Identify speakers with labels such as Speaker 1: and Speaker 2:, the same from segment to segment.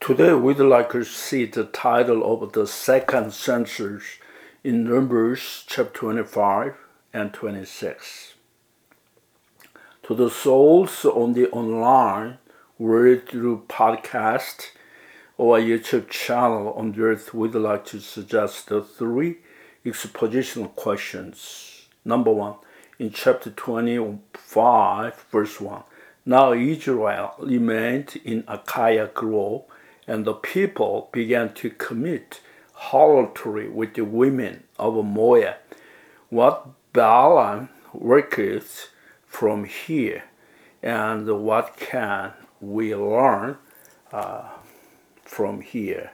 Speaker 1: Today, we'd like to see the title of the second census in Numbers chapter 25 and 26. To the souls on the online, word through podcast or YouTube channel on the earth, we'd like to suggest the three expositional questions. Number one, in chapter 25, verse 1, now Israel remained in Achaia Grove, and the people began to commit harlotry with the women of Moab. What Balaam worketh from here, and what can we learn from here?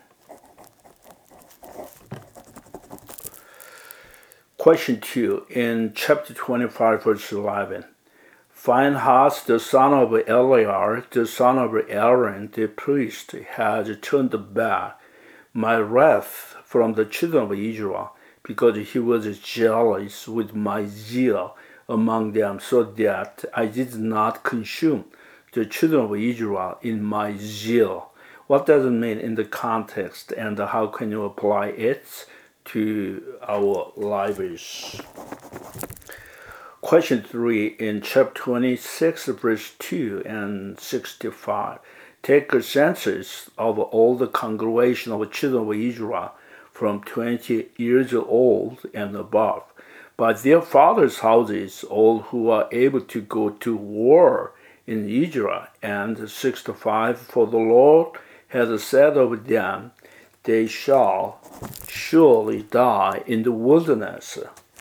Speaker 1: Question 2, in chapter 25, verse 11. Phinehas, the son of Eleazar, the son of Aaron, the priest, has turned back my wrath from the children of Israel, because he was jealous with my zeal among them, so that I did not consume the children of Israel in my zeal. What does it mean in the context, and how can you apply it to our lives? Question 3, in chapter 26, verse 2 and 65. Take a census of all the congregation of children of Israel from 20 years old and above, by their fathers' houses, all who are able to go to war in Israel. And 65, for the Lord has said of them, they shall surely die in the wilderness.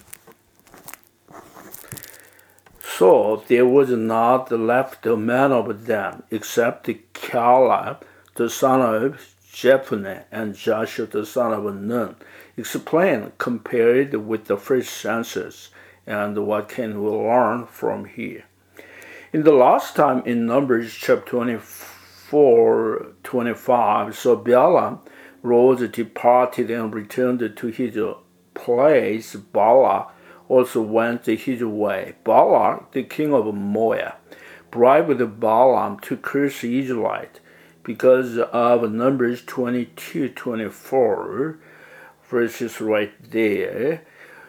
Speaker 1: So there was not left a man of them, except Caleb, the son of Jephunneh, and Joshua, the son of Nun. Explain, compared with the first census, and what can we learn from here? In the last time in Numbers chapter 24, 25, so Balaam rose, departed, and returned to his place. Balak also went his way. Balak, the king of Moab, bribed Balaam to curse the Israelites because of Numbers 22-24, verses right there.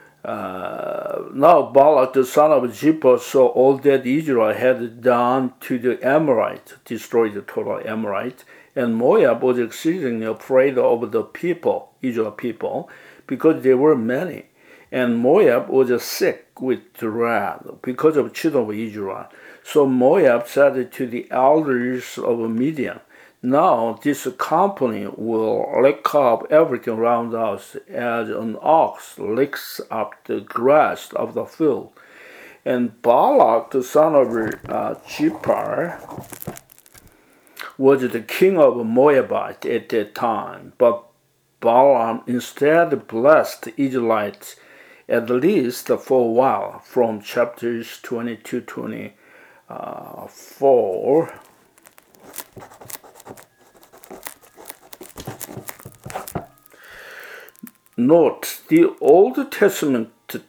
Speaker 1: Now Balak, the son of Zippor, saw all that Israel had done to the Amorites, destroyed the total Amorites, and Moab was exceedingly afraid of the people, Israel people, because there were many. And Moab was sick with dread because of children of Israel. So Moab said to the elders of Midian, now this company will lick up everything around us as an ox licks up the grass of the field. And Balak, the son of Zippor, was the king of Moabite at that time. But Balaam instead blessed the Israelites at least for a while, from chapters 22-24. Note, the Old Testament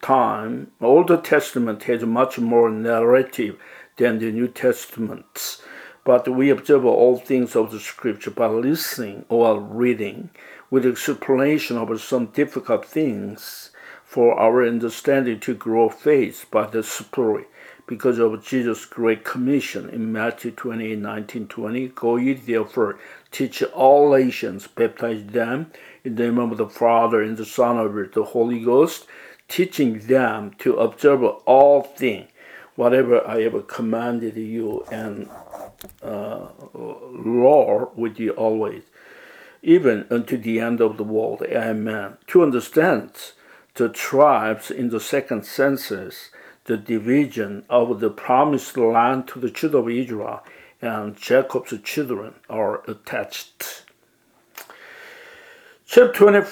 Speaker 1: has much more narrative than the New Testament, but we observe all things of the Scripture by listening or reading, with explanation of some difficult things, for our understanding to grow faith by the Spirit, because of Jesus' great commission in Matthew 28:19-20. Go ye therefore, teach all nations, baptize them in the name of the Father and the Son and the Holy Ghost, teaching them to observe all things, whatever I have commanded you, and Lord with you always, even unto the end of the world. Amen. To understand the tribes in the second census, the division of the promised land to the children of Israel, and Jacob's children are attached. Chapter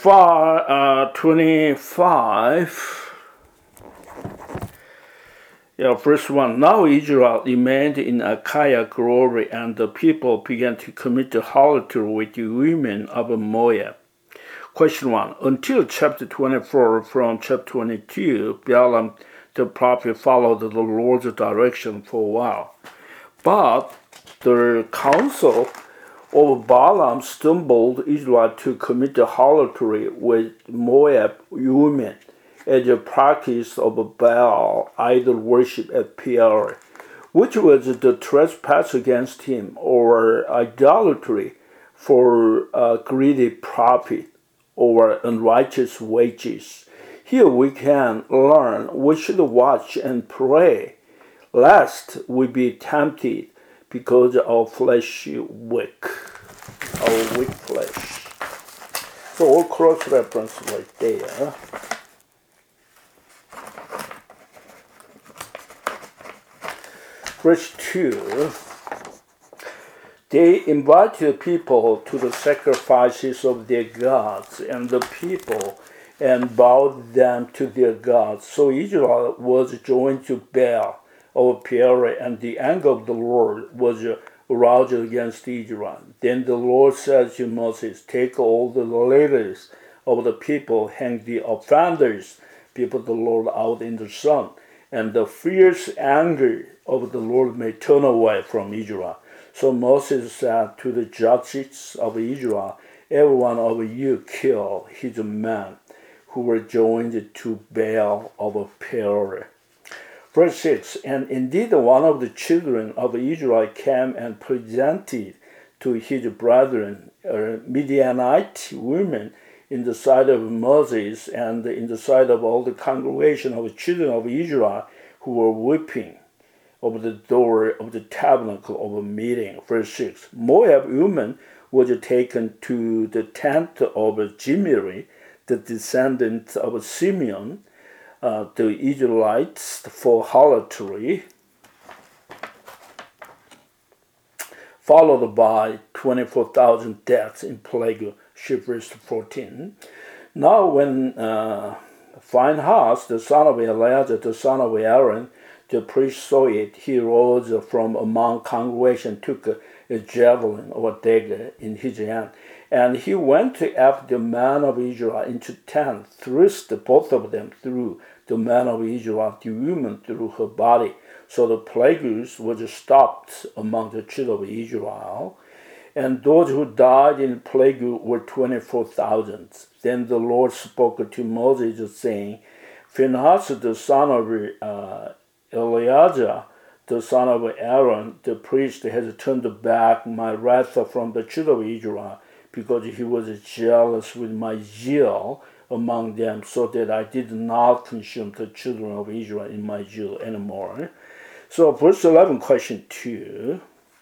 Speaker 1: 25, verse 1. Now Israel remained in Achaia Grove, and the people began to commit harlotry with the women of Moab. Question 1. Until chapter 24, from chapter 22, Balaam the prophet followed the Lord's direction for a while. But the council Or Balaam stumbled Israel to commit harlotry with Moab women as a practice of Baal idol worship at Peor, which was the trespass against him, or idolatry for greedy profit or unrighteous wages. Here we can learn we should watch and pray, lest we be tempted because our flesh weak, our weak flesh. So all cross reference right there. Verse 2, they invited people to the sacrifices of their gods, and the people and bowed them to their gods. So Israel was joined to Baal of Peor, and the anger of the Lord was aroused against Israel. Then the Lord said to Moses, take all the leaders of the people, hang the offenders, people of the Lord, out in the sun, and the fierce anger of the Lord may turn away from Israel. So Moses said to the judges of Israel, every one of you kill his men who were joined to Baal of Peor. Verse 6, and indeed one of the children of Israel came and presented to his brethren Midianite women in the sight of Moses and in the sight of all the congregation of the children of Israel who were weeping over the door of the tabernacle of meeting. Verse 6, Moab woman was taken to the tent of Jimri, the descendant of Simeon, the Israelites, for harlotry, followed by 24,000 deaths in plague, verse 14. Now when Phinehas, the son of Eleazar, the son of Aaron, the priest saw it, he rose from among congregation, took a javelin or dagger in his hand, and he went after the man of Israel into tent, thrust both of them through the man of Israel, the woman through her body. So the plague was stopped among the children of Israel, and those who died in plague were 24,000. Then the Lord spoke to Moses, saying, Phinehas, the son of Eleazar, the son of Aaron, the priest, has turned back my wrath from the children of Israel, because he was jealous with my zeal among them, so that I did not consume the children of Israel in my zeal anymore. So verse 11, question 2.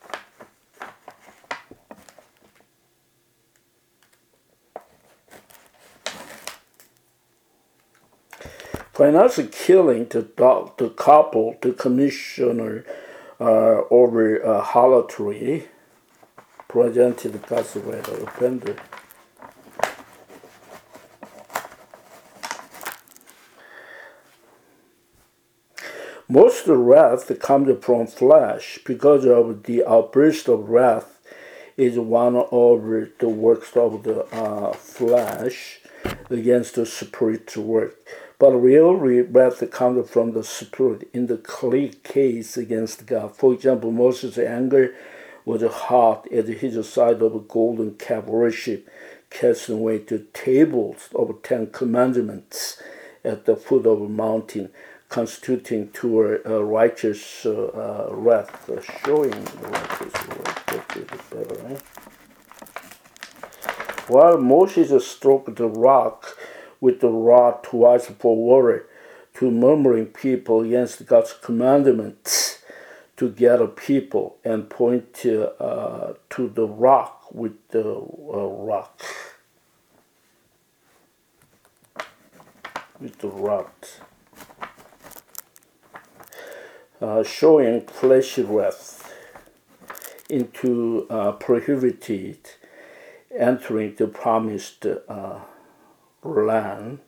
Speaker 1: Phinehas killing the couple, the commissioner over harlotry, presented God's wrath of offender. Most wrath comes from flesh, because of the outburst of wrath is one of the works of the flesh against the spirit work. But real wrath comes from the spirit in the clear case against God. For example, Moses' anger was hot at his side of golden calf worship, casting away the tables of 10 commandments at the foot of a mountain, constituting to a righteous wrath, showing righteous wrath. While Moses stroked the rock with the rod twice for water, to murmuring people against God's commandments to gather people, and point to the rock with the rock. With the rock. Showing fleshy wrath into prohibited entering the promised land.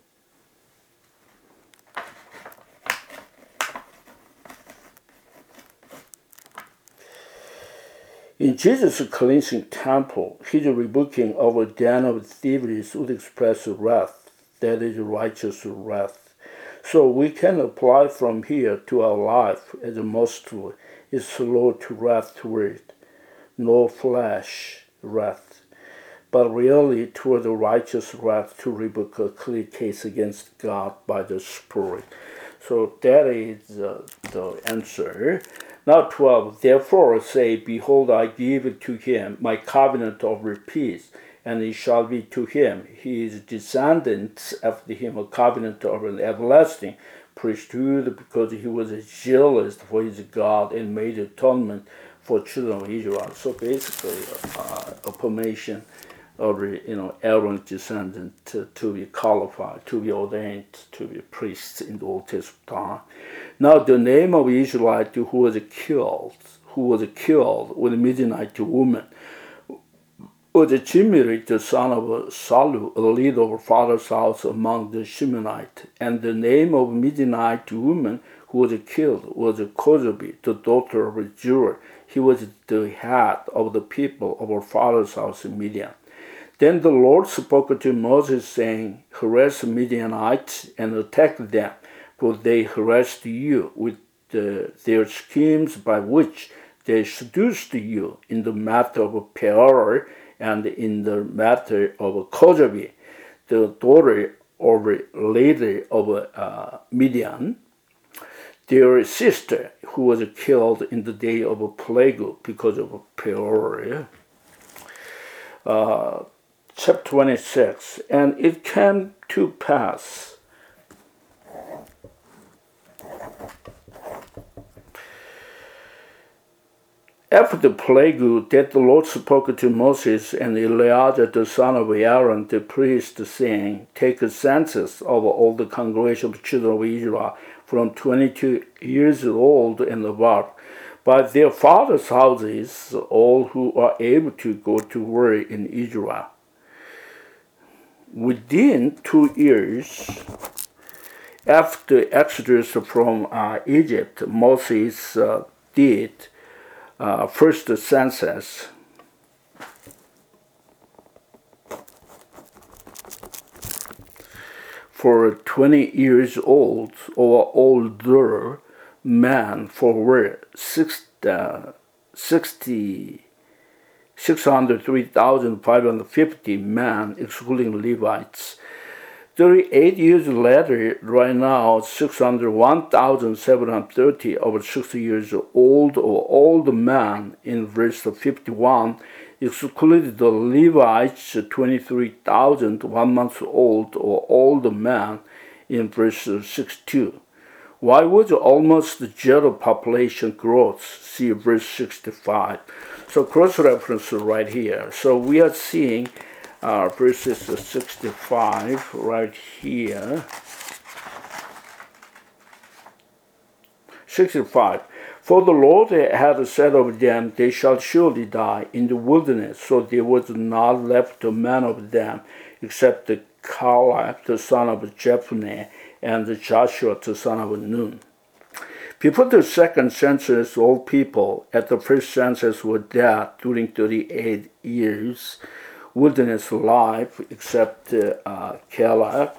Speaker 1: In Jesus' cleansing temple, his rebuking of a den of thieves would express wrath, that is righteous wrath. So we can apply from here to our life as a mostly is slow to wrath toward, no flesh, wrath, but really toward the righteous wrath to rebuke a clear case against God by the Spirit. So that is the answer. Now 12, therefore say, behold, I give to him my covenant of peace, and it shall be to him, his descendants after him, a covenant of an everlasting priesthood, because he was jealous for his God and made atonement for children of Israel. So basically, a permission of Aaron's descendant to be qualified, to be ordained, to be priests in the Old Testament time. Now the name of Israelite who was killed with a Midianite woman, was Chimri, the son of Salu, a leader of her father's house among the Shimonites. And the name of Midianite woman who was killed was Kozabi, the daughter of Jurah. He was the head of the people of her father's house in Midian. Then the Lord spoke to Moses, saying, harass Midianites and attack them, for they harassed you with their schemes by which they seduced you in the matter of Peor and in the matter of Kozabi, the daughter of a leader of Midian, their sister, who was killed in the day of a plague because of Peor. Chapter 26, and it came to pass after the plague that the Lord spoke to Moses and Eleazar the son of Aaron the priest, saying, take a census of all the congregation of children of Israel from 22 years old and above, by their fathers' houses, all who are able to go to war in Israel. Within 2 years after Exodus from Egypt, Moses did first census. For 20 years old or older men for 603,550 men, excluding Levites. 38 years later, right now, 601,730 over 60 years old or old men in verse 51, excluded the Levites, 23,000 1 month old or old men in verse 62. Why was almost zero population growth? See verse 65. So cross-reference right here. So we are seeing verses 65 right here. 65. For the Lord had said of them, they shall surely die in the wilderness. So there was not left a man of them, except Caleb the son of Jephunneh and Joshua the son of Nun. Before the second census, all people at the first census were dead during 38 years wilderness life, except Caleb,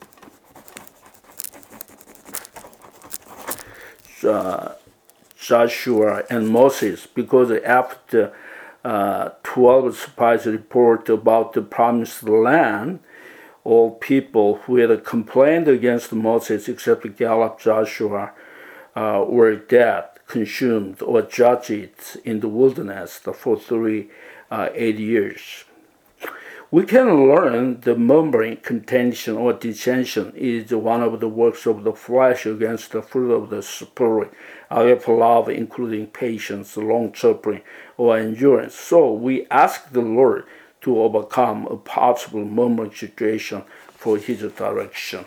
Speaker 1: Joshua, and Moses, because after 12 spies report about the promised land, all people who had complained against Moses, except Caleb, Joshua, were dead, consumed, or judged in the wilderness for 38 years. We can learn the murmuring, contention, or dissension is one of the works of the flesh against the fruit of the Spirit, agape love, including patience, long-suffering, or endurance. So we ask the Lord to overcome a possible murmuring situation for His direction.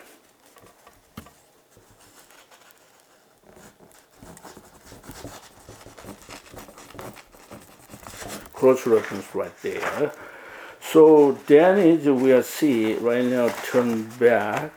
Speaker 1: Cross-reference right there. So then we'll see right now, turn back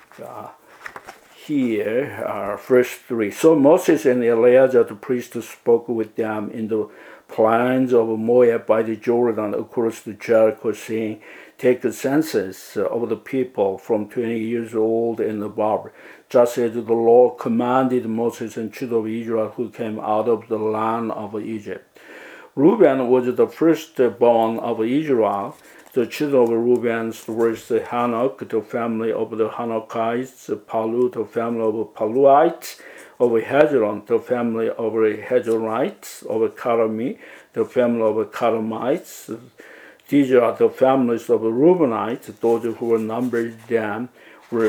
Speaker 1: here, verse 3. So Moses and Eleazar the priest spoke with them in the plains of Moab by the Jordan across to Jericho, saying, take a census of the people from 20 years old and above, just as the Lord commanded Moses and children of Israel who came out of the land of Egypt. Reuben was the firstborn of Israel. The children of Reuben were Hanok, the family of the Hanokites, Palu, the family of Paluites, of Hezron, the family of Hezronites, of Carmi, the family of Carmites. These are the families of Reubenites. Those who were numbered them were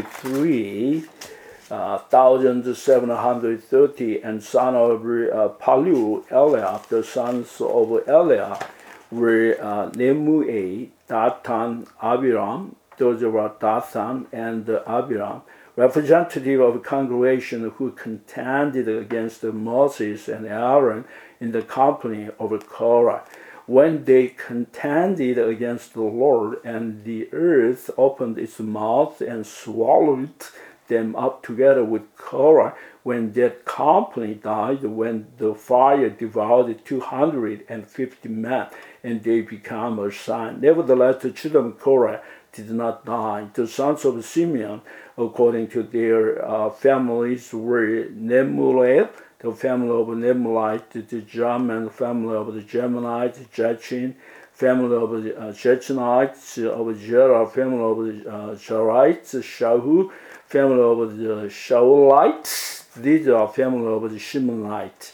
Speaker 1: 43,730, and son of Palu, Eliab. The sons of Eliab were Nemui, Dathan, Abiram. Those were Dathan and Abiram, representative of the congregation who contended against Moses and Aaron in the company of Korah. When they contended against the Lord, and the earth opened its mouth and swallowed them up together with Korah, when that company died, when the fire devoured 250 men, and they became a sign. Nevertheless, the children of Korah did not die. The sons of Simeon, according to their families, were Nemuel, the family of Nemulite, the Jamin, the family of the Geminites, Jachin, family of the Jechonites, of Jerah, family of the Jerites, Shahu, family of the Shaulites. These are family of the Shimonites,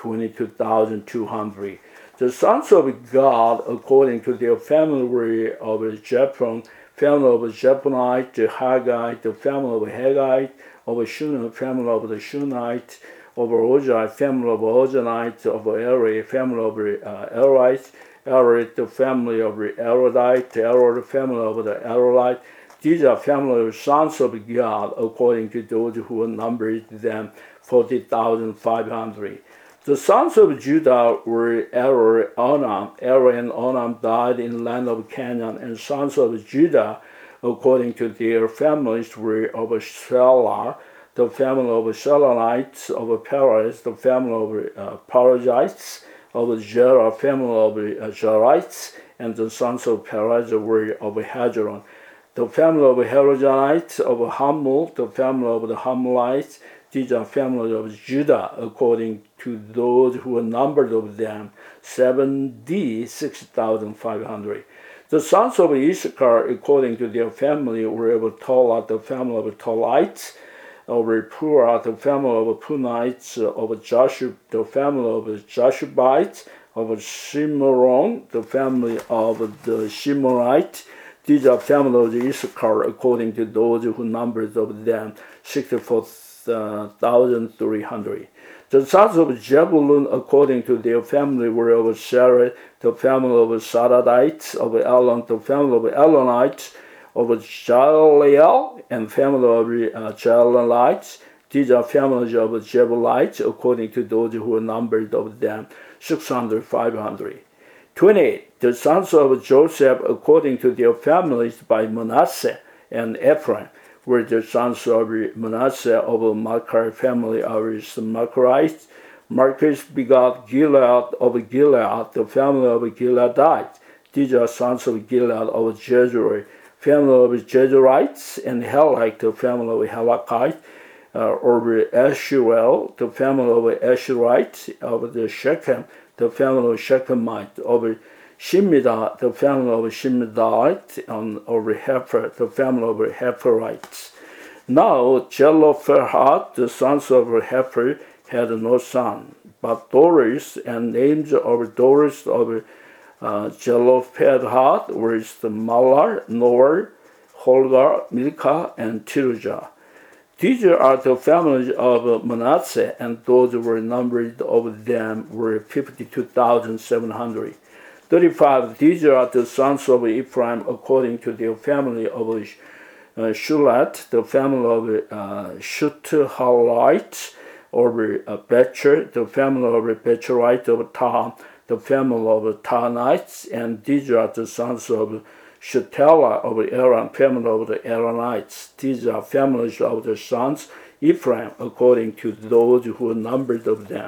Speaker 1: 22,200. The sons of God, according to their family, were of Jephron, family of Jephonite, the Haggite, the family of Haggite, of Shunam, family of the Shunite, of Ojai, family of Ojanite, of Eri, family of Erite, Erit, the family of Erodite, Erod, the family of the Erodite. These are family of sons of God, according to those who numbered them, 40,500. The sons of Judah were Er, Onam. Er and Onam died in the land of Canaan, and sons of Judah, according to their families, were of Shelah, the family of Shelonites, of Perez, the family of Perizzites, of Jerah, family of Jerites, and the sons of Perez were of Hezron. The family of Herodianites, of Hamul, the family of the Hamulites. These are families of Judah, according to those who were numbered of them, 76,500. The sons of Issachar, according to their family, were of Tola, the family of Tolites, of Purah, the family of Punites, of Jashub, the family of Jashubites, of Shimron, the family of the Shimonites. These are families of Issachar, according to those who numbered of them, 64,300. The sons of Jebulun, according to their family, were of Sarah, the family of Saradites, of Elon, the family of Elonites, of Jaleel, and family of Jalelites. These are families of Jebulites, according to those who were numbered of them, 500. 28. The sons of Joseph, according to their families, by Manasseh and Ephraim, were the sons of Manasseh of Machir, family of Machirites. Marcus begot Gilead of Gilead, the family of Gileadites. These are sons of Gilead of Jezreel, family of Jezreelites, and Helak, the family of Helakite, over Asherel, the family of Asherites, of the Shechem, the family of Shechemite, over Shemidah, the family of Shemidite, and over Hefer, the family of Heferites. Now Zelophehad, the sons of Hefer, had no son, but daughters, and names of daughters of Zelophehad were the Malar, Noah, Holgar, Milcah, and Tirzah. These are the families of Manasseh, and those were numbered of them were 52,700. 35. These are the sons of Ephraim, according to their family of Shulat, the family of Shutahalites, over Betcher, the family of Betcherite of Tam, the family of Tanites, and these are the sons of Shetela of Aaron, family of the Aaronites. These are families of the sons Ephraim, according to those who were numbered of them,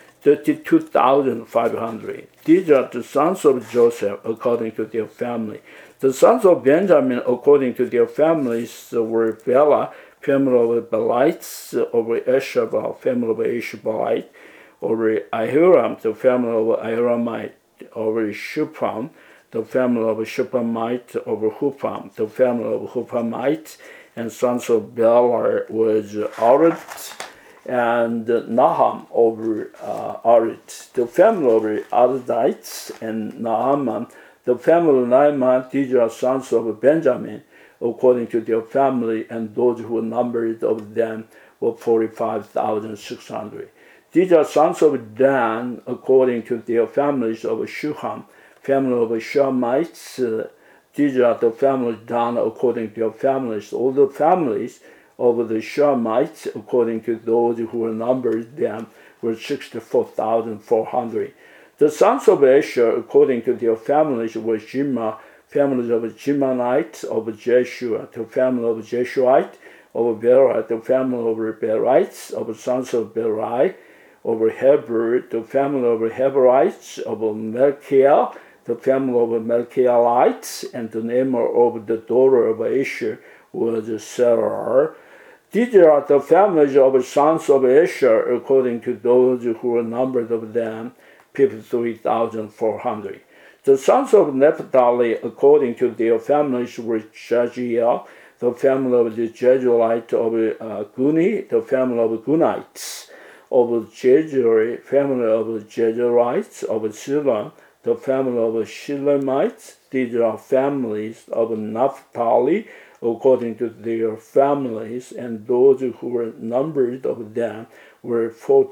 Speaker 1: 32,500. These are the sons of Joseph, according to their family. The sons of Benjamin, according to their families, were Bela, family of Belites, of Eshabah, family of Eshabahite, over Ahiram, the family of Ahiramite, over Shupam, the family of Shupamite, over Hupam, the family of Hupamite, and sons of Belar was Arit, and Naham over Arit, the family of Aradites, and Naaman, the family of Naaman. These are sons of Benjamin, according to their family, and those who were numbered of them were 45,600. These are sons of Dan, according to their families, of Shuham, family of Shamites. These are the family of Dan, according to their families. All the families of the Shamites, according to those who were numbered them, were 64,400. The sons of Asher, according to their families, were Jimah, families of Jimanites, of Jeshua, the family of Jeshuite, of Berai, the family of Berites, of sons of Berai, of Heber, the family of Heberites, of Melchiah, the family of Melchialites, and the name of the daughter of Asher was Sarah. These are the families of sons of Asher, according to those who were numbered of them, 53,400. The sons of Naphtali, according to their families, were Jaziel, the family of the Jezreelite, of Guni, the family of Gunites, of Jezreel, family of Jezreelites, of Shilon, the family of Shilemites. These are families of Naphtali, according to their families, and those who were numbered of them were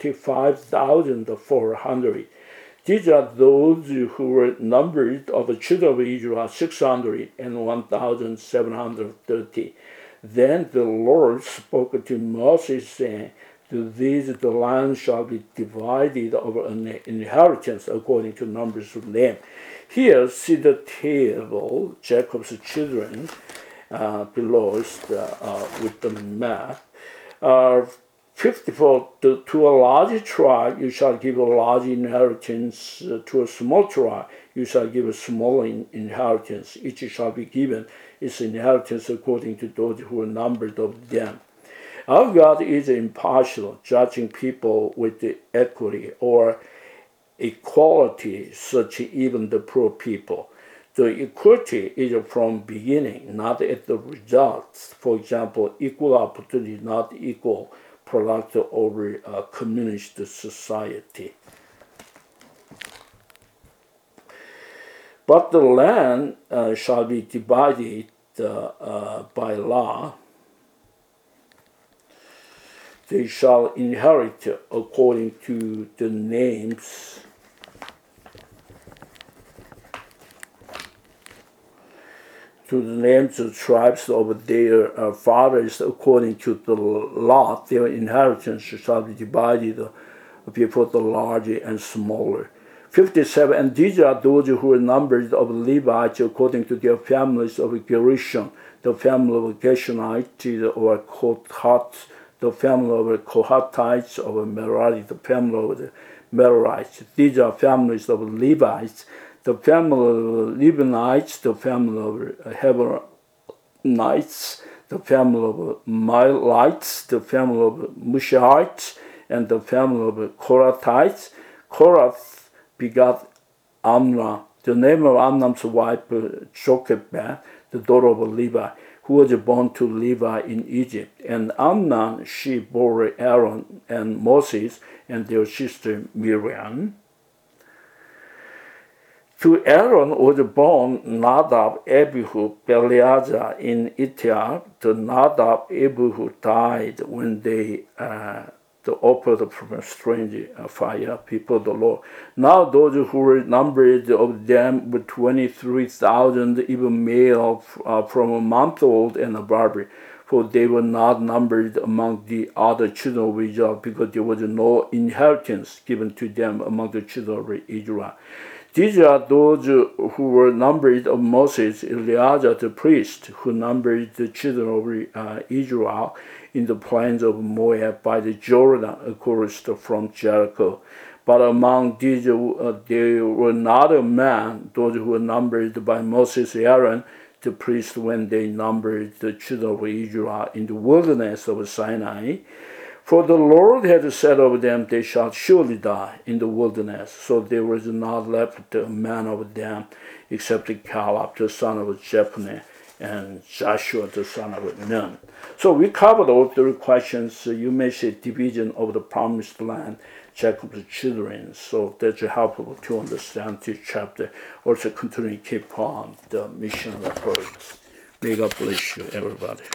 Speaker 1: 45,400. These are those who were numbered of the children of Israel, 601,730. Then the Lord spoke to Moses, saying, to these the land shall be divided over an inheritance according to numbers of them. Here, see the table, Jacob's children, below with the map. 54, to a large tribe you shall give a large inheritance, to a small tribe you shall give a small inheritance. Each shall be given its inheritance according to those who are numbered of them. Our God is impartial, judging people with equity or equality, such even the poor people. The equity is from beginning, not at the results. For example, equal opportunity, not equal product over a communist society. But the land shall be divided by law. They shall inherit according to the names of tribes of their fathers, according to the lot. Their inheritance shall be divided before the larger and smaller. 57, and these are those who are numbered of Levites according to their families of Gershon, the family of Gershonites, or Kohath, the family of Kohathites, of Merari, the family of the Merarites. These are families of Levites. The family of Libanites, the family of Hebronites, the family of Milites, the family of Mushites, and the family of Korathites. Korath begot Amram. The name of Amram's wife, Jochebed, the daughter of Levi, who was born to Levi in Egypt. And Amnon, she bore Aaron and Moses and their sister Miriam. To Aaron was born Nadab, Abihu, Eleazar in Ethiopia. The Nadab, Abihu died when they offered from a strange fire before the Lord. Now those who were numbered of them were 23,000, even male from a month old and above, for they were not numbered among the other children of Israel, because there was no inheritance given to them among the children of Israel. These are those who were numbered of Moses, Eleazar the priest, who numbered the children of Israel in the plains of Moab by the Jordan, across from Jericho. But among these there were not a man, those who were numbered by Moses, Aaron, the priest, when they numbered the children of Israel in the wilderness of Sinai. For the Lord had said of them, they shall surely die in the wilderness. So there was not left a man of them except Caleb, the son of Jephunneh, and Joshua, the son of Nun. So we covered all three questions. You may say division of the promised land, Jacob's children. So that's helpful to understand this chapter. Also continue to keep on the mission efforts. May God bless you, everybody.